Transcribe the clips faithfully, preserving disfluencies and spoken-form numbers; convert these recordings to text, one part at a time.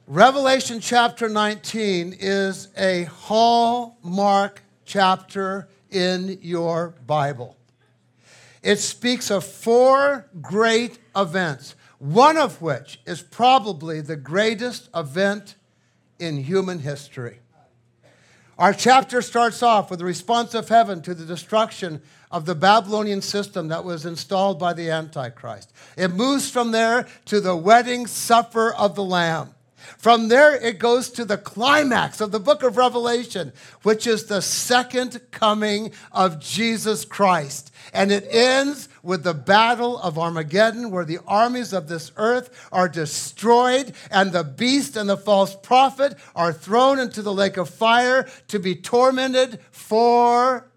Revelation chapter nineteen is a hallmark chapter in your Bible. It speaks of four great events, one of which is probably the greatest event in human history. Our chapter starts off with the response of heaven to the destruction of the Babylonian system that was installed by the Antichrist. It moves from there to the wedding supper of the Lamb. From there, it goes to the climax of the book of Revelation, which is the second coming of Jesus Christ. And it ends with the battle of Armageddon, where the armies of this earth are destroyed, and the beast and the false prophet are thrown into the lake of fire to be tormented forever.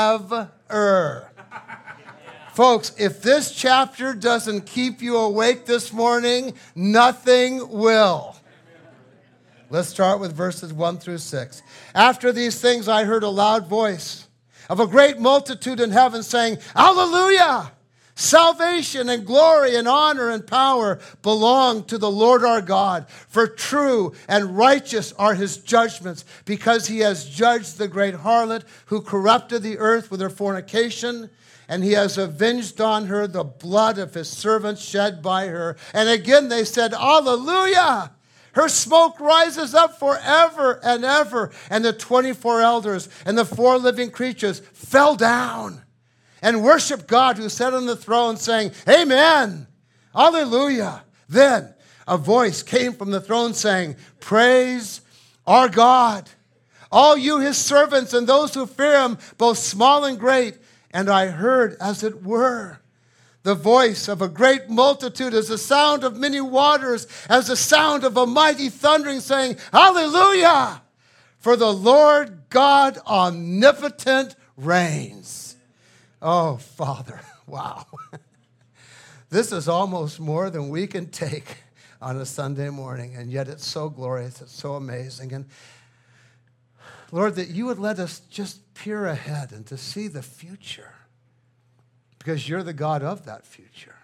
Folks, if this chapter doesn't keep you awake this morning, nothing will. Let's start with verses one through six. After these things, I heard a loud voice of a great multitude in heaven saying, Hallelujah! Salvation and glory and honor and power belong to the Lord our God. For true and righteous are his judgments, because he has judged the great harlot who corrupted the earth with her fornication, and he has avenged on her the blood of his servants shed by her. And again they said, Hallelujah! Her smoke rises up forever and ever. And the twenty-four elders and the four living creatures fell down and worshiped God who sat on the throne, saying, Amen, Hallelujah. Then a voice came from the throne saying, Praise our God, all you his servants and those who fear him, both small and great. And I heard, as it were, the voice of a great multitude, as the sound of many waters, as the sound of a mighty thundering, saying, Hallelujah! For the Lord God omnipotent reigns. Oh, Father, wow. This is almost more than we can take on a Sunday morning, and yet it's so glorious, it's so amazing. And Lord, that you would let us just peer ahead and to see the future, because you're the God of that future.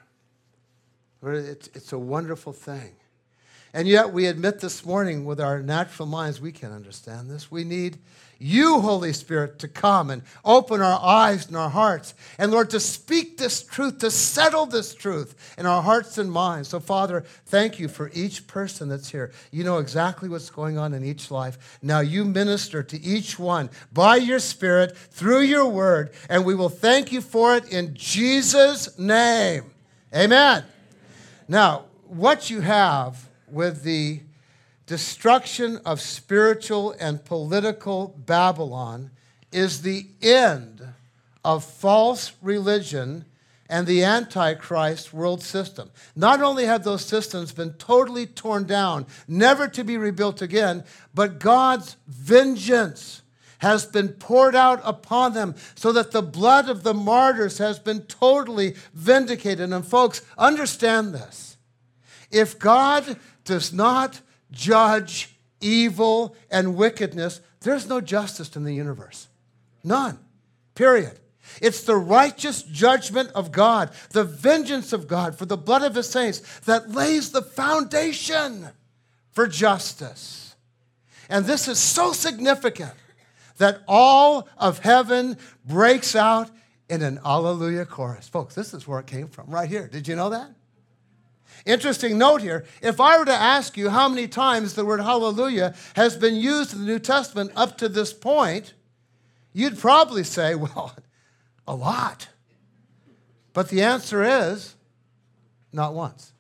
It's, it's a wonderful thing. And yet we admit this morning with our natural minds, we can't understand this. We need you, Holy Spirit, to come and open our eyes and our hearts. And Lord, to speak this truth, to settle this truth in our hearts and minds. So Father, thank you for each person that's here. You know exactly what's going on in each life. Now you minister to each one by your Spirit, through your word, and we will thank you for it in Jesus' name. Amen. Now, what you have with the destruction of spiritual and political Babylon is the end of false religion and the Antichrist world system. Not only have those systems been totally torn down, never to be rebuilt again, but God's vengeance has been poured out upon them so that the blood of the martyrs has been totally vindicated. And folks, understand this. If God does not judge evil and wickedness, there's no justice in the universe. None. Period. It's the righteous judgment of God, the vengeance of God for the blood of his saints that lays the foundation for justice. And this is so significant that all of heaven breaks out in an Alleluia chorus. Folks, this is where it came from, right here. Did you know that? Interesting note here, if I were to ask you how many times the word hallelujah has been used in the New Testament up to this point, you'd probably say, well, a lot. But the answer is, not once.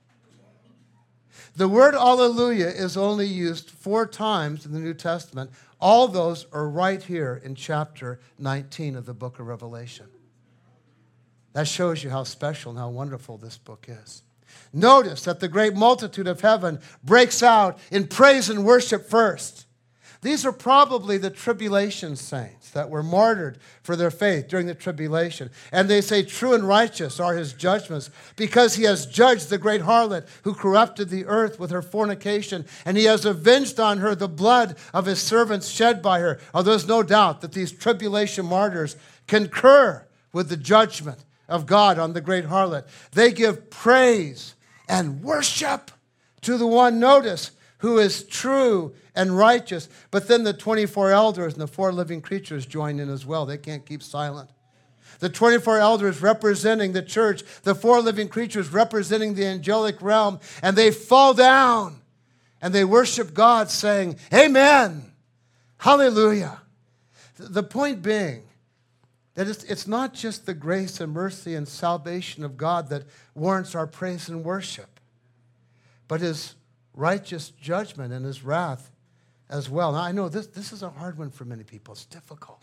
The word hallelujah is only used four times in the New Testament. All those are right here in chapter nineteen of the book of Revelation. That shows you how special and how wonderful this book is. Notice that the great multitude of heaven breaks out in praise and worship first. These are probably the tribulation saints that were martyred for their faith during the tribulation. And they say, true and righteous are his judgments, because he has judged the great harlot who corrupted the earth with her fornication, and he has avenged on her the blood of his servants shed by her. Oh, there's no doubt that these tribulation martyrs concur with the judgment of God on the great harlot. They give praise and worship to the one, notice, who is true and righteous. But then the twenty-four elders and the four living creatures join in as well. They can't keep silent. The twenty-four elders representing the church, the four living creatures representing the angelic realm, and they fall down and they worship God saying, amen, hallelujah. The point being that it's, it's not just the grace and mercy and salvation of God that warrants our praise and worship, but his righteous judgment and his wrath as well. Now, I know this, this is a hard one for many people. It's difficult.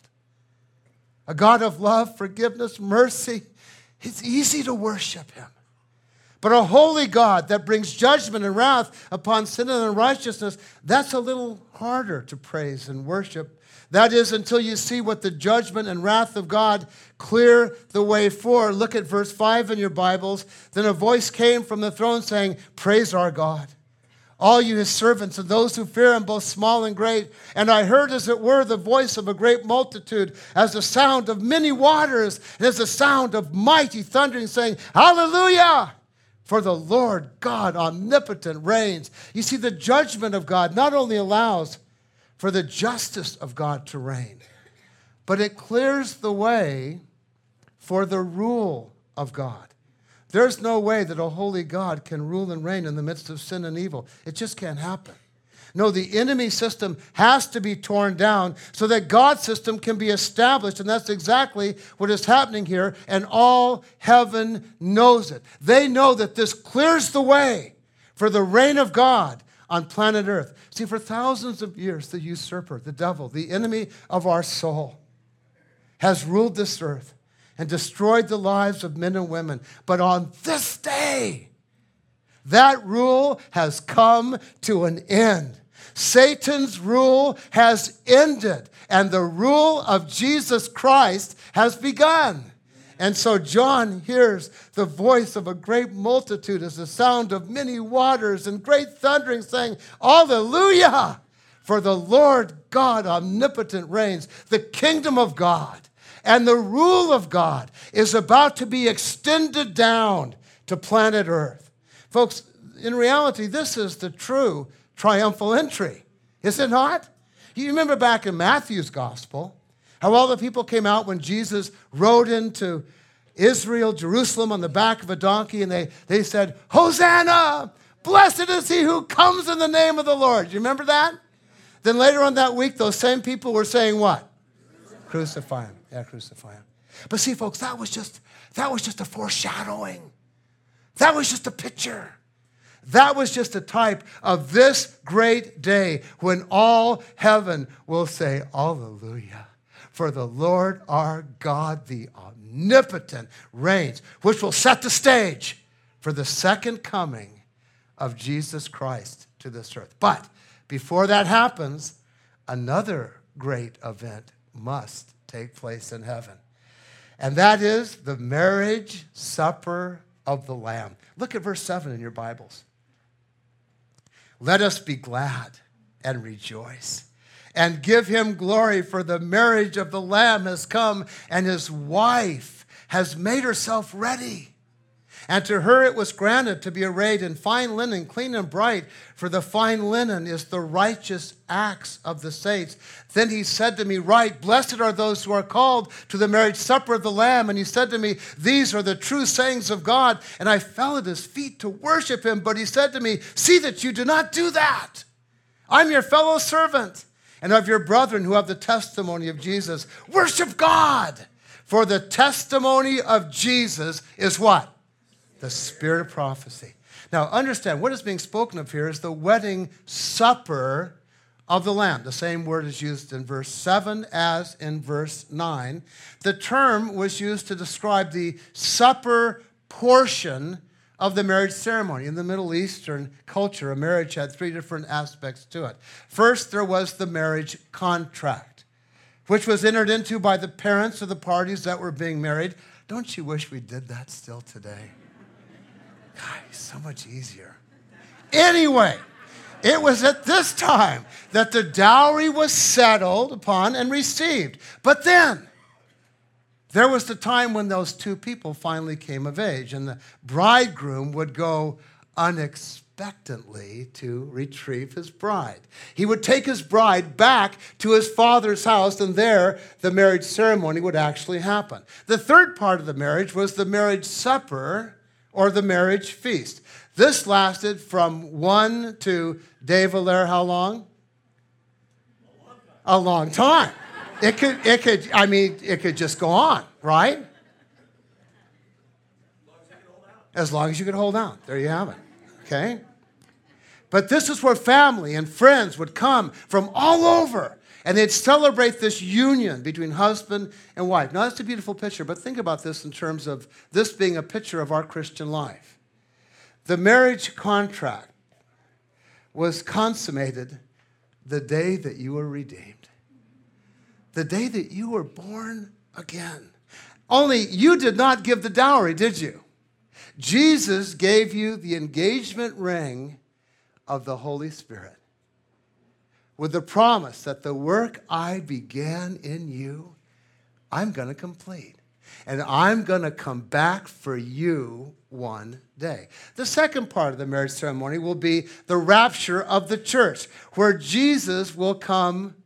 A God of love, forgiveness, mercy. It's easy to worship him. But a holy God that brings judgment and wrath upon sin and unrighteousness, that's a little harder to praise and worship. That is until you see what the judgment and wrath of God clear the way for. Look at verse five in your Bibles. Then a voice came from the throne saying, praise our God, all you his servants and those who fear him, both small and great. And I heard, as it were, the voice of a great multitude, as the sound of many waters, and as the sound of mighty thundering, saying, hallelujah! For the Lord God omnipotent reigns. You see, the judgment of God not only allows for the justice of God to reign, but it clears the way for the rule of God. There's no way that a holy God can rule and reign in the midst of sin and evil. It just can't happen. No, the enemy system has to be torn down so that God's system can be established, and that's exactly what is happening here, and all heaven knows it. They know that this clears the way for the reign of God on planet Earth. See, for thousands of years, the usurper, the devil, the enemy of our soul, has ruled this earth and destroyed the lives of men and women. But on this day, that rule has come to an end. Satan's rule has ended, and the rule of Jesus Christ has begun. And so John hears the voice of a great multitude as the sound of many waters and great thundering, saying, hallelujah! For the Lord God omnipotent reigns. The kingdom of God and the rule of God is about to be extended down to planet Earth. Folks, in reality, this is the true triumphal entry, is it not? You remember back in Matthew's gospel, how all the people came out when Jesus rode into Israel, Jerusalem, on the back of a donkey, and they, they said, Hosanna! Blessed is he who comes in the name of the Lord. You remember that? Then later on that week, those same people were saying what? Crucify him. Yeah, crucify him. But see, folks, that was just that was just a foreshadowing. That was just a picture. That was just a type of this great day when all heaven will say, hallelujah. For the Lord our God, the omnipotent, reigns, which will set the stage for the second coming of Jesus Christ to this earth. But before that happens, another great event must take place in heaven. And that is the marriage supper of the Lamb. Look at verse seven in your Bibles. Let us be glad and rejoice and give him glory, for the marriage of the Lamb has come, and his wife has made herself ready. And to her it was granted to be arrayed in fine linen, clean and bright, for the fine linen is the righteous acts of the saints. Then he said to me, Right, blessed are those who are called to the marriage supper of the Lamb. And he said to me, These are the true sayings of God. And I fell at his feet to worship him. But he said to me, See that you do not do that. I'm your fellow servant and of your brethren who have the testimony of Jesus. Worship God, for the testimony of Jesus is what? The spirit of prophecy. Now, understand, what is being spoken of here is the wedding supper of the Lamb. The same word is used in verse seven as in verse nine. The term was used to describe the supper portion of the marriage ceremony. In the Middle Eastern culture, a marriage had three different aspects to it. First, there was the marriage contract, which was entered into by the parents of the parties that were being married. Don't you wish we did that still today? God, it's so much easier. Anyway, it was at this time that the dowry was settled upon and received. But then, there was the time when those two people finally came of age, and the bridegroom would go unexpectedly expectantly to retrieve his bride. He would take his bride back to his father's house, and there the marriage ceremony would actually happen. The third part of the marriage was the marriage supper or the marriage feast. This lasted from one to Dave Allaire, how long? A long time. It could, it could, I mean, it could just go on, right? As long as you could hold out. There you have it. Okay? But this is where family and friends would come from all over, and they'd celebrate this union between husband and wife. Now, that's a beautiful picture, but think about this in terms of this being a picture of our Christian life. The marriage contract was consummated the day that you were redeemed. The day that you were born again. Only you did not give the dowry, did you? Jesus gave you the engagement ring of the Holy Spirit with the promise that the work I began in you, I'm going to complete. And I'm going to come back for you one day. The second part of the marriage ceremony will be the rapture of the church, where Jesus will come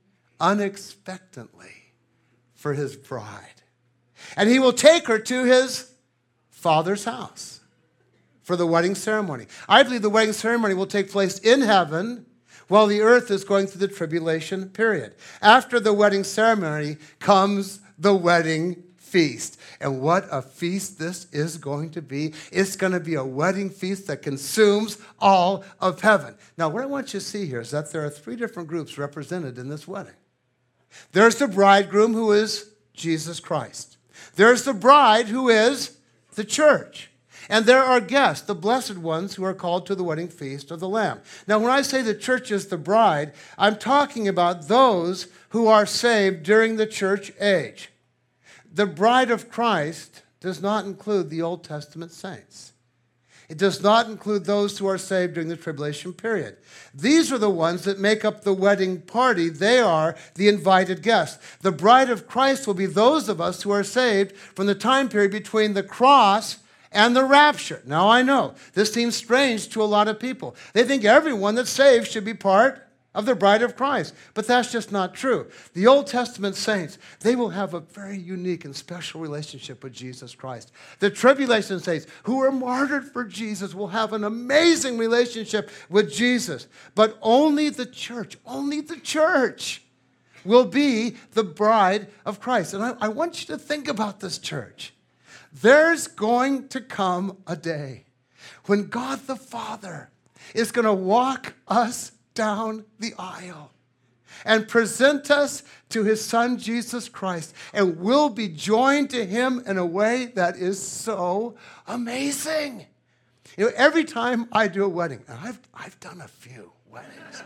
unexpectedly for his bride. And he will take her to his Father's house for the wedding ceremony. I believe the wedding ceremony will take place in heaven while the earth is going through the tribulation period. After the wedding ceremony comes the wedding feast. And what a feast this is going to be. It's going to be a wedding feast that consumes all of heaven. Now, what I want you to see here is that there are three different groups represented in this wedding. There's the bridegroom, who is Jesus Christ. There's the bride, who is the church. And there are guests, the blessed ones, who are called to the wedding feast of the Lamb. Now, when I say the church is the bride, I'm talking about those who are saved during the church age. The bride of Christ does not include the Old Testament saints. It does not include those who are saved during the tribulation period. These are the ones that make up the wedding party. They are the invited guests. The bride of Christ will be those of us who are saved from the time period between the cross and the rapture. Now, I know this seems strange to a lot of people. They think everyone that's saved should be part of the bride of Christ. But that's just not true. The Old Testament saints, they will have a very unique and special relationship with Jesus Christ. The tribulation saints who were martyred for Jesus will have an amazing relationship with Jesus. But only the church, only the church will be the bride of Christ. And I, I want you to think about this, church. There's going to come a day when God the Father is going to walk us down the aisle and present us to his Son, Jesus Christ, and we'll be joined to him in a way that is so amazing. You know, every time I do a wedding, and I've, I've done a few weddings,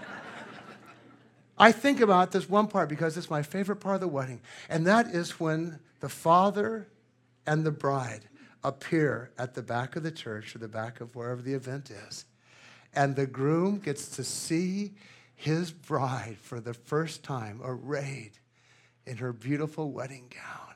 I think about this one part because it's my favorite part of the wedding, and that is when the father and the bride appear at the back of the church or the back of wherever the event is. And the groom gets to see his bride for the first time arrayed in her beautiful wedding gown.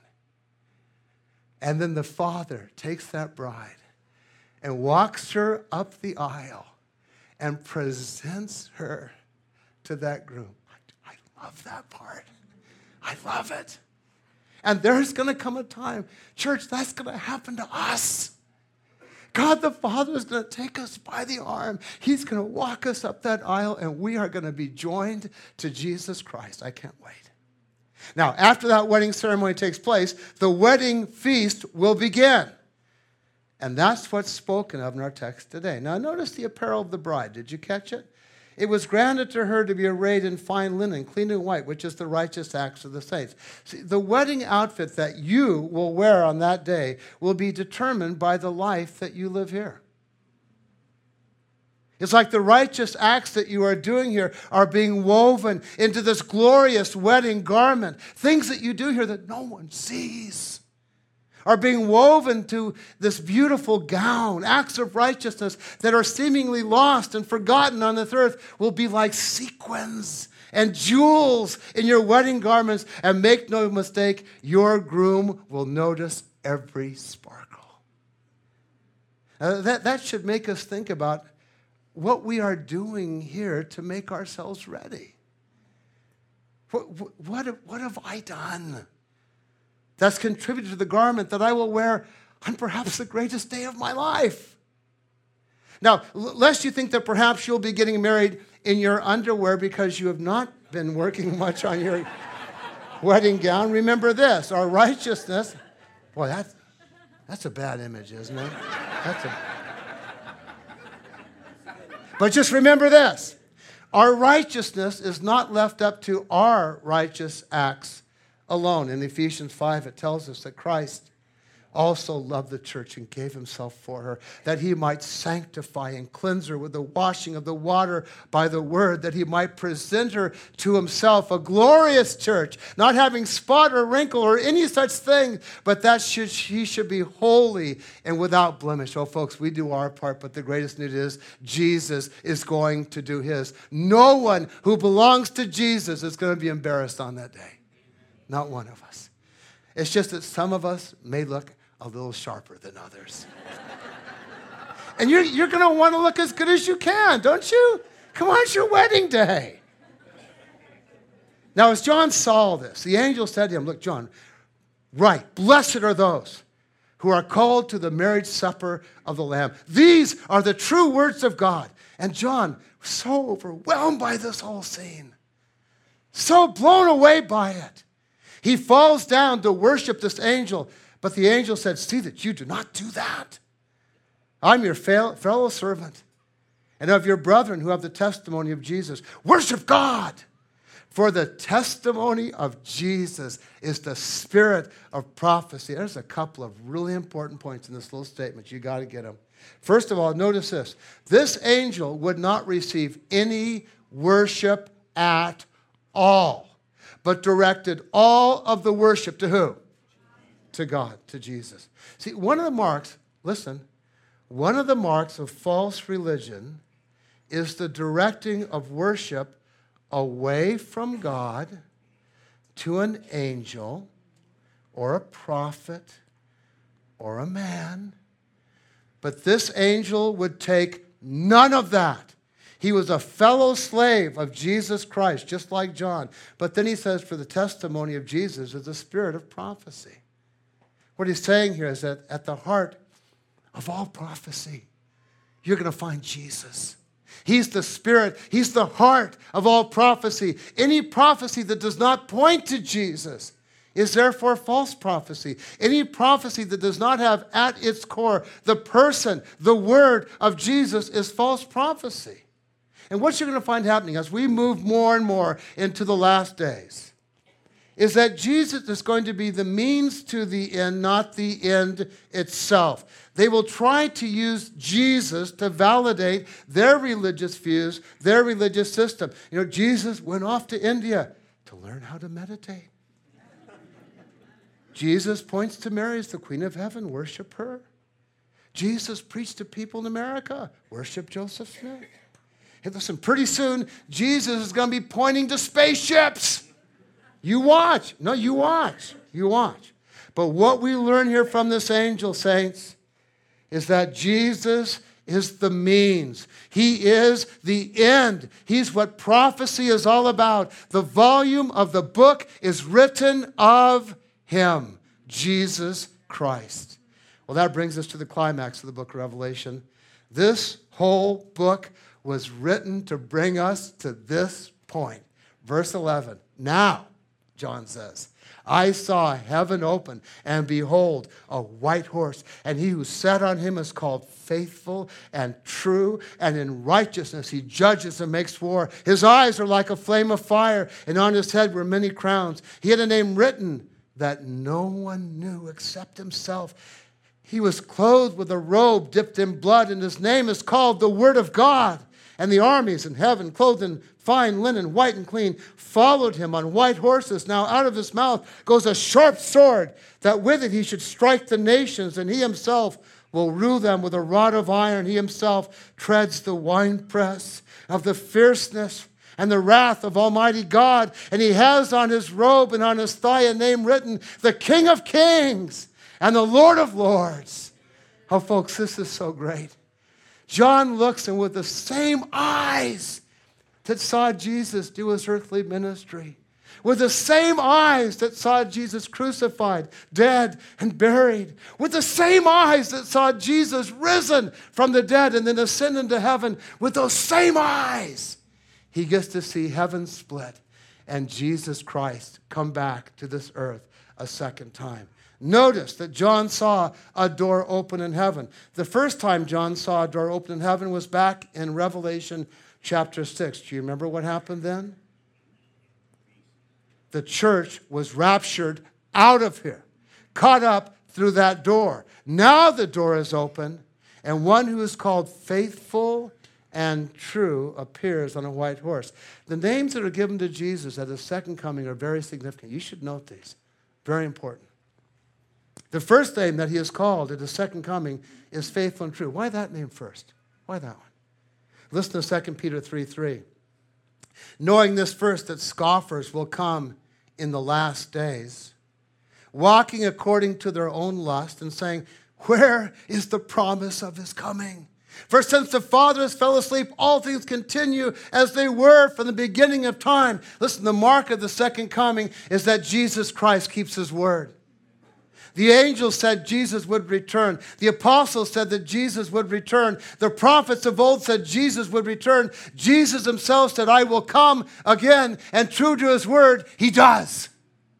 And then the father takes that bride and walks her up the aisle and presents her to that groom. I, I love that part. I love it. And there's going to come a time, church, that's going to happen to us. God the Father is going to take us by the arm. He's going to walk us up that aisle, and we are going to be joined to Jesus Christ. I can't wait. Now, after that wedding ceremony takes place, the wedding feast will begin. And that's what's spoken of in our text today. Now, notice the apparel of the bride. Did you catch it? It was granted to her to be arrayed in fine linen, clean and white, which is the righteous acts of the saints. See, the wedding outfit that you will wear on that day will be determined by the life that you live here. It's like the righteous acts that you are doing here are being woven into this glorious wedding garment. Things that you do here that no one sees are being woven to this beautiful gown. Acts of righteousness that are seemingly lost and forgotten on this earth will be like sequins and jewels in your wedding garments. And make no mistake, your groom will notice every sparkle. Uh, that, that should make us think about what we are doing here to make ourselves ready. What, what, what have I done that's contributed to the garment that I will wear on perhaps the greatest day of my life? Now, lest you think that perhaps you'll be getting married in your underwear because you have not been working much on your wedding gown, remember this, our righteousness, boy, that's, that's a bad image, isn't it? That's a, but just remember this, our righteousness is not left up to our righteous acts alone. In Ephesians five, it tells us that Christ also loved the church and gave himself for her, that he might sanctify and cleanse her with the washing of the water by the word, that he might present her to himself a glorious church, not having spot or wrinkle or any such thing, but that should, she should be holy and without blemish. Oh, folks, we do our part, but the greatest news is Jesus is going to do his. No one who belongs to Jesus is going to be embarrassed on that day. Not one of us. It's just that some of us may look a little sharper than others. And you're, you're going to want to look as good as you can, don't you? Come on, it's your wedding day. Now, as John saw this, the angel said to him, look, John, right, blessed are those who are called to the marriage supper of the Lamb. These are the true words of God. And John was so overwhelmed by this whole scene, so blown away by it. He falls down to worship this angel. But the angel said, see that you do not do that. I'm your fellow servant and of your brethren who have the testimony of Jesus. Worship God. For the testimony of Jesus is the spirit of prophecy. There's a couple of really important points in this little statement. You got to get them. First of all, notice this. This angel would not receive any worship at all, but directed all of the worship to who? To God, to Jesus. See, one of the marks, listen, one of the marks of false religion is the directing of worship away from God to an angel or a prophet or a man. But this angel would take none of that. He was a fellow slave of Jesus Christ, just like John. But then he says, for the testimony of Jesus is the spirit of prophecy. What he's saying here is that at the heart of all prophecy, you're going to find Jesus. He's the spirit. He's the heart of all prophecy. Any prophecy that does not point to Jesus is therefore false prophecy. Any prophecy that does not have at its core the person, the word of Jesus is false prophecy. And what you're going to find happening as we move more and more into the last days is that Jesus is going to be the means to the end, not the end itself. They will try to use Jesus to validate their religious views, their religious system. You know, Jesus went off to India to learn how to meditate. Jesus points to Mary as the Queen of Heaven. Worship her. Jesus preached to people in America. Worship Joseph Smith. Hey, listen, pretty soon, Jesus is going to be pointing to spaceships. You watch. No, you watch. You watch. But what we learn here from this angel, saints, is that Jesus is the means. He is the end. He's what prophecy is all about. The volume of the book is written of him, Jesus Christ. Well, that brings us to the climax of the book of Revelation. This whole book was written to bring us to this point. Verse eleven. Now, John says, I saw heaven open, and behold, a white horse, and he who sat on him is called Faithful and True, and in righteousness he judges and makes war. His eyes are like a flame of fire, and on his head were many crowns. He had a name written that no one knew except himself. He was clothed with a robe dipped in blood, and his name is called the Word of God. And the armies in heaven, clothed in fine linen, white and clean, followed him on white horses. Now out of his mouth goes a sharp sword, that with it he should strike the nations, and he himself will rule them with a rod of iron. He himself treads the winepress of the fierceness and the wrath of Almighty God. And he has on his robe and on his thigh a name written, the King of Kings and the Lord of Lords. Oh, folks, this is so great. John looks, and with the same eyes that saw Jesus do his earthly ministry, with the same eyes that saw Jesus crucified, dead, and buried, with the same eyes that saw Jesus risen from the dead and then ascend into heaven, with those same eyes, he gets to see heaven split and Jesus Christ come back to this earth a second time. Notice that John saw a door open in heaven. The first time John saw a door open in heaven was back in Revelation chapter six. Do you remember what happened then? The church was raptured out of here, caught up through that door. Now the door is open, and one who is called Faithful and True appears on a white horse. The names that are given to Jesus at his second coming are very significant. You should note these. Very important. The first name that he is called at his second coming is Faithful and True. Why that name first? Why that one? Listen to Second Peter three three. Knowing this first, that scoffers will come in the last days, walking according to their own lust and saying, where is the promise of his coming? For since the fathers fell asleep, all things continue as they were from the beginning of time. Listen, the mark of the second coming is that Jesus Christ keeps his word. The angels said Jesus would return. The apostles said that Jesus would return. The prophets of old said Jesus would return. Jesus himself said, I will come again. And true to his word, he does.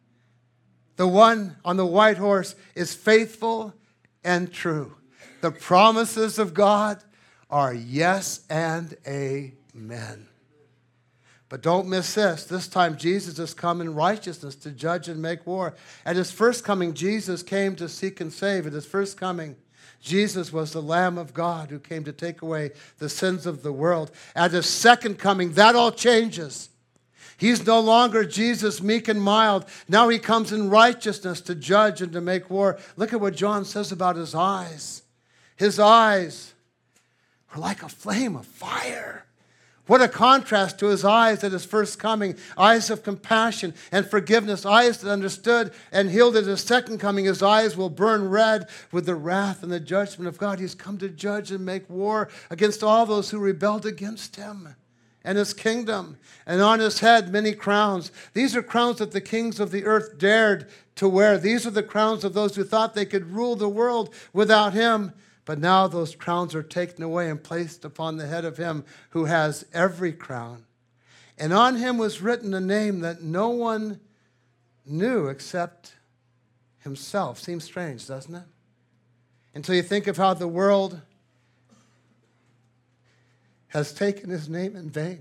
The one on the white horse is faithful and true. The promises of God are yes and amen. But don't miss this. This time Jesus has come in righteousness to judge and make war. At his first coming, Jesus came to seek and save. At his first coming, Jesus was the Lamb of God who came to take away the sins of the world. At his second coming, that all changes. He's no longer Jesus, meek and mild. Now he comes in righteousness to judge and to make war. Look at what John says about his eyes. His eyes are like a flame of fire. What a contrast to his eyes at his first coming. Eyes of compassion and forgiveness. Eyes that understood and healed at his second coming. His eyes will burn red with the wrath and the judgment of God. He's come to judge and make war against all those who rebelled against him and his kingdom. And on his head, many crowns. These are crowns that the kings of the earth dared to wear. These are the crowns of those who thought they could rule the world without him. But now those crowns are taken away and placed upon the head of him who has every crown. And on him was written a name that no one knew except himself. Seems strange, doesn't it? Until you think of how the world has taken his name in vain.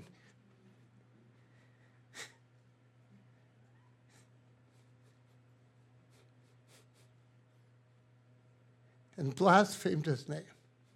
And blasphemed his name.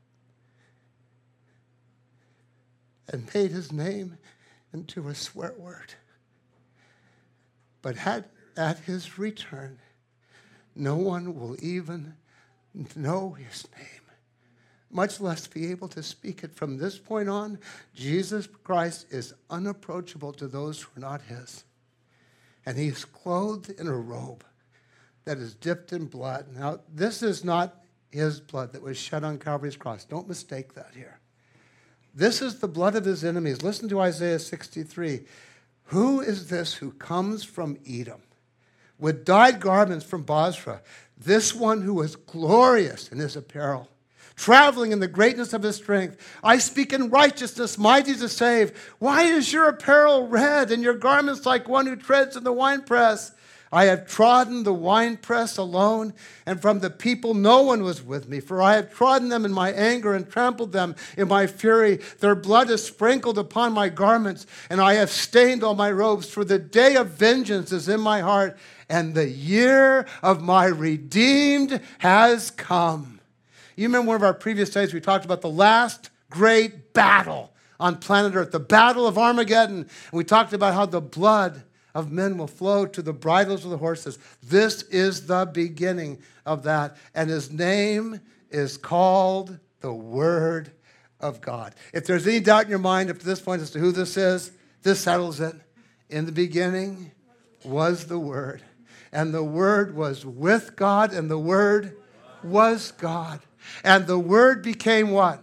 And made his name into a swear word. But had, at his return, no one will even know his name, much less be able to speak it. From this point on, Jesus Christ is unapproachable to those who are not his. And he is clothed in a robe that is dipped in blood. Now, this is not his blood that was shed on Calvary's cross. Don't mistake that here. This is the blood of his enemies. Listen to Isaiah sixty-three. Who is this who comes from Edom with dyed garments from Bozrah? This one who is glorious in his apparel, traveling in the greatness of his strength. I speak in righteousness, mighty to save. Why is your apparel red and your garments like one who treads in the winepress? I have trodden the winepress alone, and from the people no one was with me. For I have trodden them in my anger and trampled them in my fury. Their blood is sprinkled upon my garments, and I have stained all my robes. For the day of vengeance is in my heart, and the year of my redeemed has come. You remember one of our previous studies, we talked about the last great battle on planet Earth, the Battle of Armageddon. And we talked about how the blood of men will flow to the bridles of the horses. This is the beginning of that. And his name is called the Word of God. If there's any doubt in your mind up to this point as to who this is, this settles it. In the beginning was the Word. And the Word was with God, and the Word was God. And the Word became what?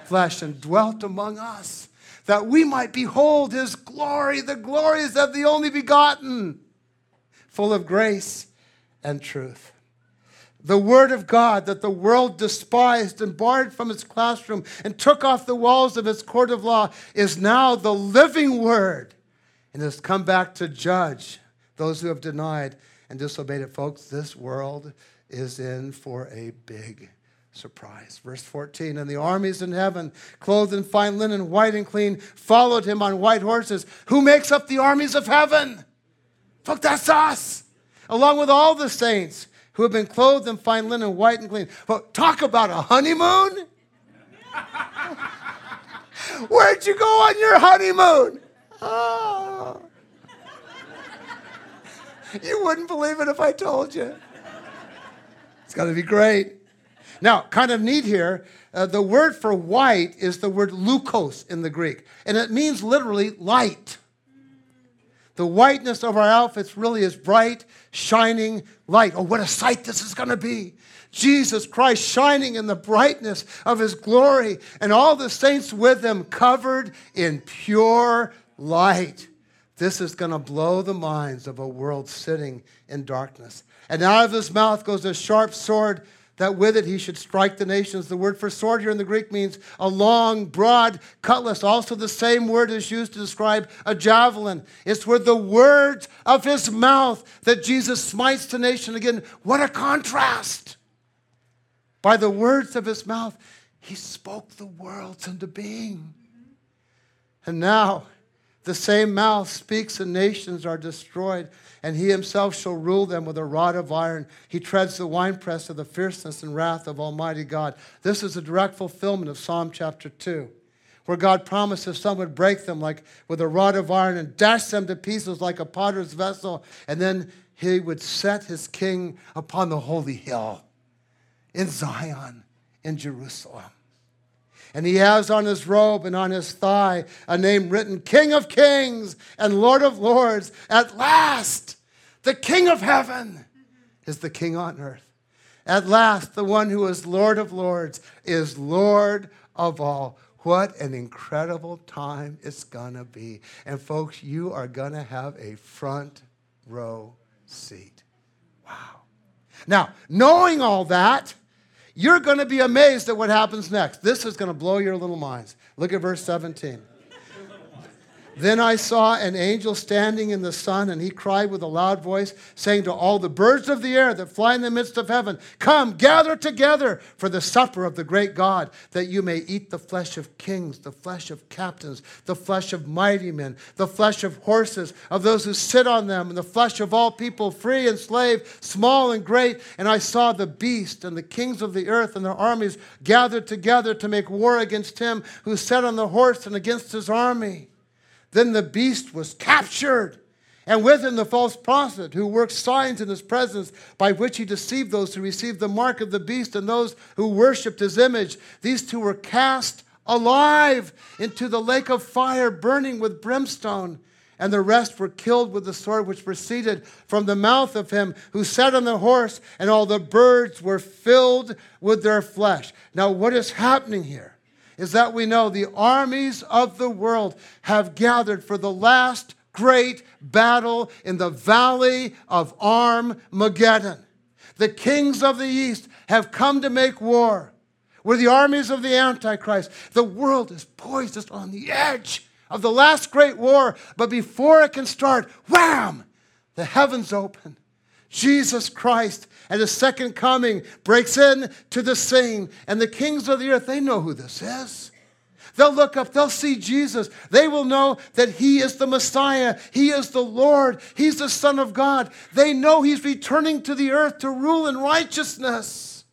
flesh and dwelt among us, that we might behold his glory. The glory is of the only begotten, full of grace and truth. The word of God that the world despised and barred from its classroom and took off the walls of its court of law is now the living word and has come back to judge those who have denied and disobeyed it. Folks, this world is in for a big surprise. Verse fourteen, and the armies in heaven, clothed in fine linen, white and clean, followed him on white horses. Who makes up the armies of heaven? Folks, that's us, along with all the saints who have been clothed in fine linen, white and clean. Well, talk about a honeymoon. Where'd you go on your honeymoon? Oh. You wouldn't believe it if I told you. It's got to be great. Now, kind of neat here, uh, the word for white is the word leukos in the Greek, and it means literally light. The whiteness of our outfits really is bright, shining light. Oh, what a sight this is going to be. Jesus Christ shining in the brightness of his glory, and all the saints with him covered in pure light. This is going to blow the minds of a world sitting in darkness. And out of his mouth goes a sharp sword, that with it he should strike the nations. The word for sword here in the Greek means a long, broad cutlass. Also the same word is used to describe a javelin. It's with the words of his mouth that Jesus smites the nation. Again, what a contrast. By the words of his mouth, he spoke the worlds into being. And now, the same mouth speaks and nations are destroyed, and he himself shall rule them with a rod of iron. He treads the winepress of the fierceness and wrath of Almighty God. This is a direct fulfillment of Psalm chapter two, where God promises some would break them like with a rod of iron and dash them to pieces like a potter's vessel, and then he would set his king upon the holy hill in Zion, in Jerusalem. And he has on his robe and on his thigh a name written, King of Kings and Lord of Lords. At last, the King of heaven is the King on earth. At last, the one who is Lord of Lords is Lord of all. What an incredible time it's going to be. And folks, you are going to have a front row seat. Wow. Now, knowing all that, you're going to be amazed at what happens next. This is going to blow your little minds. Look at verse seventeen. Then I saw an angel standing in the sun, and he cried with a loud voice, saying to all the birds of the air that fly in the midst of heaven, come, gather together for the supper of the great God, that you may eat the flesh of kings, the flesh of captains, the flesh of mighty men, the flesh of horses, of those who sit on them, and the flesh of all people, free and slave, small and great. And I saw the beast and the kings of the earth and their armies gathered together to make war against him who sat on the horse and against his army. Then the beast was captured, and with him the false prophet who worked signs in his presence, by which he deceived those who received the mark of the beast and those who worshipped his image. These two were cast alive into the lake of fire, burning with brimstone. And the rest were killed with the sword which proceeded from the mouth of him who sat on the horse, and all the birds were filled with their flesh. Now, what is happening here is that we know the armies of the world have gathered for the last great battle in the valley of Armageddon. The kings of the east have come to make war with the armies of the Antichrist. The world is poised just on the edge of the last great war, but before it can start, wham, the heavens open. Jesus Christ at his second coming breaks in to the scene, and the kings of the earth, they know who this is. They'll look up, they'll see Jesus. They will know that he is the Messiah. He is the Lord. He's the Son of God. They know he's returning to the earth to rule in righteousness.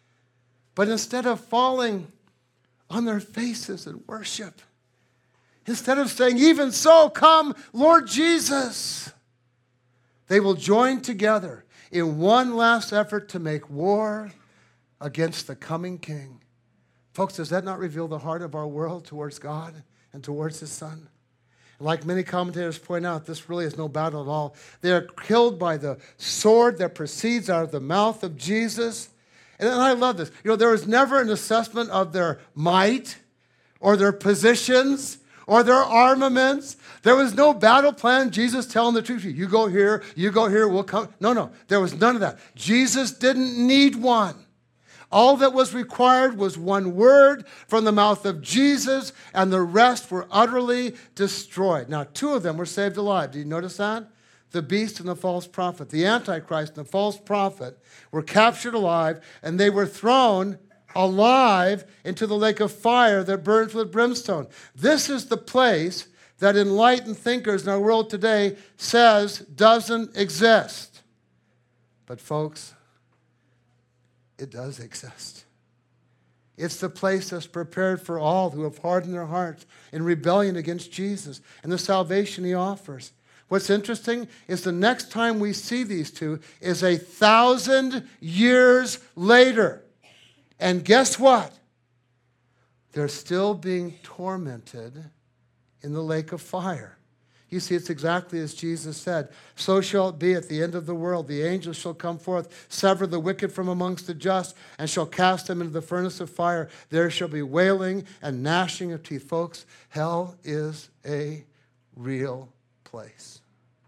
But instead of falling on their faces in worship, instead of saying, even so, come, Lord Jesus, they will join together in one last effort to make war against the coming King. Folks, does that not reveal the heart of our world towards God and towards his Son? Like many commentators point out, this really is no battle at all. They are killed by the sword that proceeds out of the mouth of Jesus. And I love this. You know, there was never an assessment of their might, or their positions or their armaments. There was no battle plan. Jesus telling the truth. You go here, you go here, we'll come. No, no, there was none of that. Jesus didn't need one. All that was required was one word from the mouth of Jesus, and the rest were utterly destroyed. Now, two of them were saved alive. Did you notice that? The beast and the false prophet. The Antichrist and the false prophet were captured alive, and they were thrown alive into the lake of fire that burns with brimstone. This is the place that enlightened thinkers in our world today says doesn't exist. But folks, it does exist. It's the place that's prepared for all who have hardened their hearts in rebellion against Jesus and the salvation he offers. What's interesting is the next time we see these two is a thousand years later. And guess what? They're still being tormented in the lake of fire. You see, it's exactly as Jesus said. So shall it be at the end of the world. The angels shall come forth, sever the wicked from amongst the just, and shall cast them into the furnace of fire. There shall be wailing and gnashing of teeth. Folks, hell is a real place.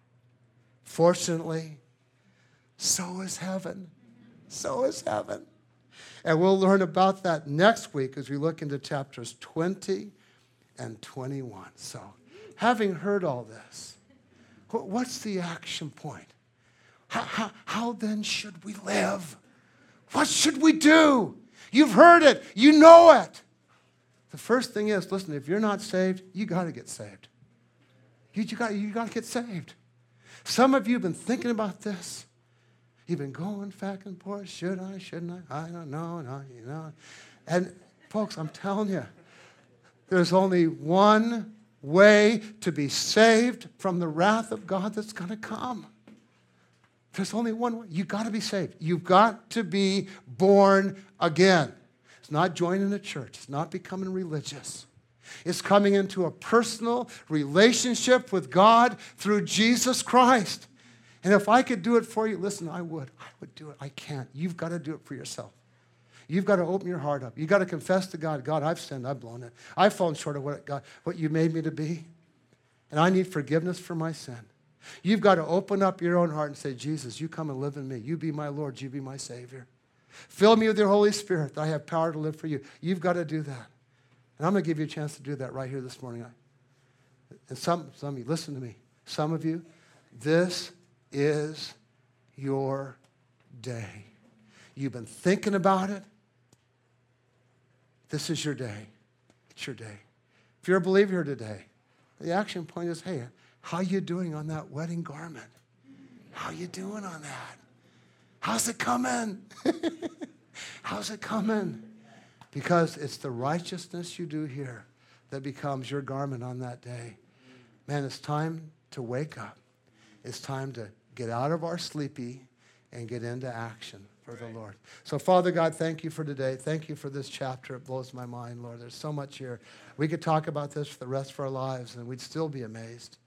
Fortunately, so is heaven. So is heaven. And we'll learn about that next week as we look into chapters twenty and twenty-one. So, having heard all this, what's the action point? How, how, how then should we live? What should we do? You've heard it. You know it. The first thing is, listen, if you're not saved, you got to get saved. You, you got you got to get saved. Some of you have been thinking about this. You've been going back and forth. Should I? Shouldn't I? I don't know. No, you know. And folks, I'm telling you, there's only one way to be saved from the wrath of God that's going to come. There's only one way. You've got to be saved. You've got to be born again. It's not joining a church. It's not becoming religious. It's coming into a personal relationship with God through Jesus Christ. And if I could do it for you, listen, I would. I would do it. I can't. You've got to do it for yourself. You've got to open your heart up. You've got to confess to God, God, I've sinned. I've blown it. I've fallen short of what, God, what you made me to be. And I need forgiveness for my sin. You've got to open up your own heart and say, Jesus, you come and live in me. You be my Lord. You be my Savior. Fill me with your Holy Spirit that I have power to live for you. You've got to do that. And I'm going to give you a chance to do that right here this morning. And some, some of you, listen to me. Some of you, this is your day. You've been thinking about it. This is your day. It's your day. If you're a believer here today, the action point is, hey, how you doing on that wedding garment? How you doing on that? How's it coming? How's it coming? Because it's the righteousness you do here that becomes your garment on that day. Man, it's time to wake up. It's time to get out of our sleepy and get into action for the Lord. So, Father God, thank you for today. Thank you for this chapter. It blows my mind, Lord. There's so much here. We could talk about this for the rest of our lives, and we'd still be amazed.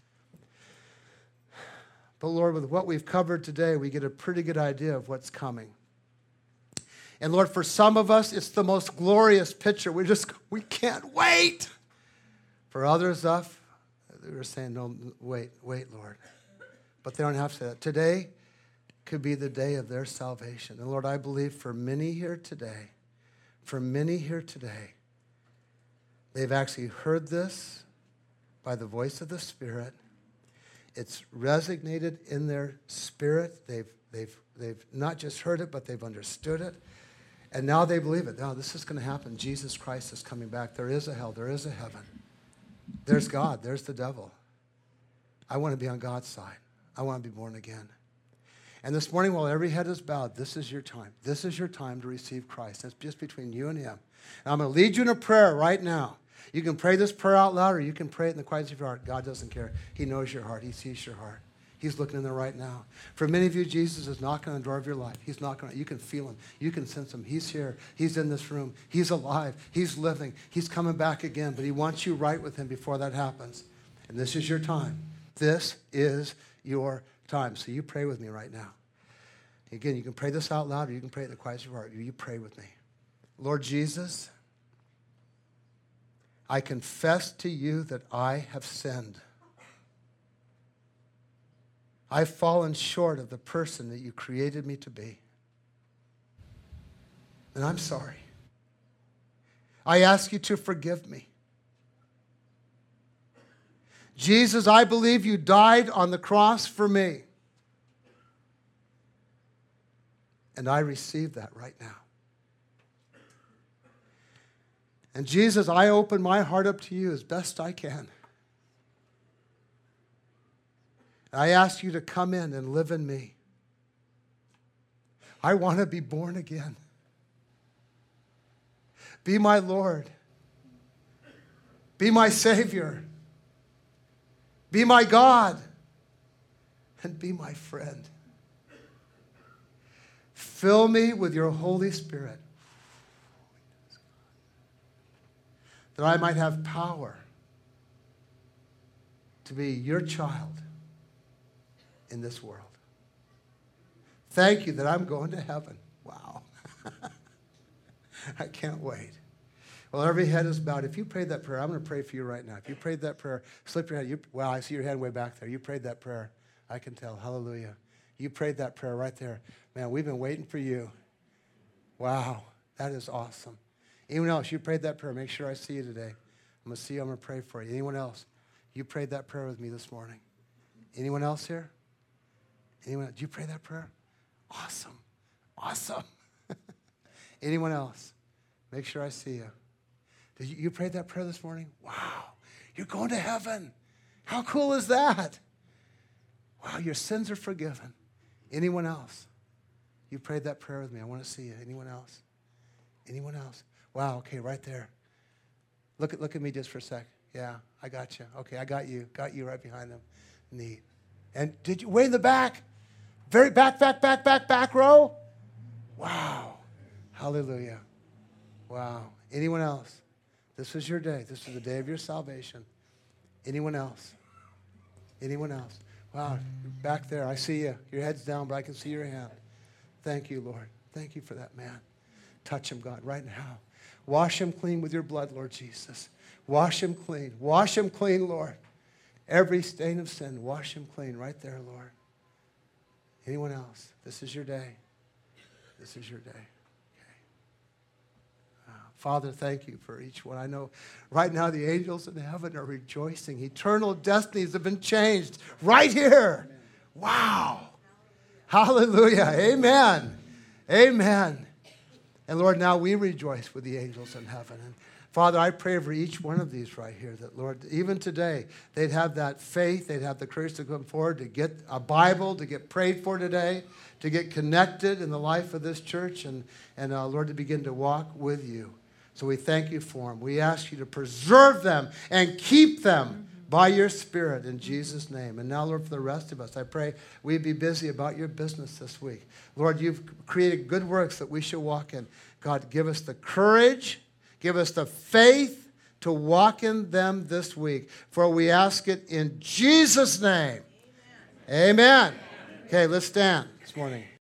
But, Lord, with what we've covered today, we get a pretty good idea of what's coming. And, Lord, for some of us, it's the most glorious picture. We just, we can't wait. For others, uh, they were saying, no, wait, wait, Lord. But they don't have to say that. Today could be the day of their salvation. And Lord, I believe for many here today, for many here today, they've actually heard this by the voice of the Spirit. It's resonated in their spirit. They've, they've, they've not just heard it, but they've understood it. And now they believe it. Now this is going to happen. Jesus Christ is coming back. There is a hell. There is a heaven. There's God. There's the devil. I want to be on God's side. I want to be born again. And this morning, while every head is bowed, this is your time. This is your time to receive Christ. It's just between you and him. And I'm going to lead you in a prayer right now. You can pray this prayer out loud, or you can pray it in the quietness of your heart. God doesn't care. He knows your heart. He sees your heart. He's looking in there right now. For many of you, Jesus is knocking on the door of your life. He's knocking on it. You can feel him. You can sense him. He's here. He's in this room. He's alive. He's living. He's coming back again. But he wants you right with him before that happens. And this is your time. This is your time. So you pray with me right now. Again, you can pray this out loud, or you can pray it in the quietness of your heart. You pray with me. Lord Jesus, I confess to you that I have sinned. I've fallen short of the person that you created me to be. And I'm sorry. I ask you to forgive me. Jesus, I believe you died on the cross for me. And I receive that right now. And Jesus, I open my heart up to you as best I can. I ask you to come in and live in me. I want to be born again. Be my Lord. Be my Savior. Be my God. And be my friend. Fill me with your Holy Spirit, that I might have power to be your child in this world. Thank you that I'm going to heaven. Wow. I can't wait. Well, every head is bowed. If you prayed that prayer, I'm going to pray for you right now. If you prayed that prayer, slip your hand. You, wow, I see your hand way back there. You prayed that prayer. I can tell. Hallelujah. You prayed that prayer right there. Man, we've been waiting for you. Wow, that is awesome. Anyone else, you prayed that prayer. Make sure I see you today. I'm going to see you. I'm going to pray for you. Anyone else? You prayed that prayer with me this morning. Anyone else here? Anyone else? Did you pray that prayer? Awesome. Awesome. Anyone else? Make sure I see you. Did you, you prayed that prayer this morning? Wow. You're going to heaven. How cool is that? Wow, your sins are forgiven. Anyone else? You prayed that prayer with me. I want to see you. Anyone else? Anyone else? Wow, okay, right there. Look at look at me just for a sec. Yeah, I got you. Okay, I got you. Got you right behind them. Neat. And did you way in the back? Very back, back, back, back, back row? Wow. Hallelujah. Wow. Anyone else? This is your day. This is the day of your salvation. Anyone else? Anyone else? Wow, back there. I see you. Your head's down, but I can see your hand. Thank you, Lord. Thank you for that man. Touch him, God, right now. Wash him clean with your blood, Lord Jesus. Wash him clean. Wash him clean, Lord. Every stain of sin, wash him clean right there, Lord. Anyone else? This is your day. This is your day. Okay. Uh, Father, thank you for each one. I know right now the angels in heaven are rejoicing. Eternal destinies have been changed right here. Amen. Wow. Hallelujah. Amen. Amen. And Lord, now we rejoice with the angels in heaven. And Father, I pray for each one of these right here that, Lord, even today, they'd have that faith, they'd have the courage to come forward, to get a Bible, to get prayed for today, to get connected in the life of this church, and, and uh, Lord, to begin to walk with you. So we thank you for them. We ask you to preserve them and keep them by your Spirit in Jesus' name. And now, Lord, for the rest of us, I pray we be busy about your business this week. Lord, you've created good works that we should walk in. God, give us the courage, give us the faith to walk in them this week. For we ask it in Jesus' name. Amen. Amen. Okay, let's stand this morning.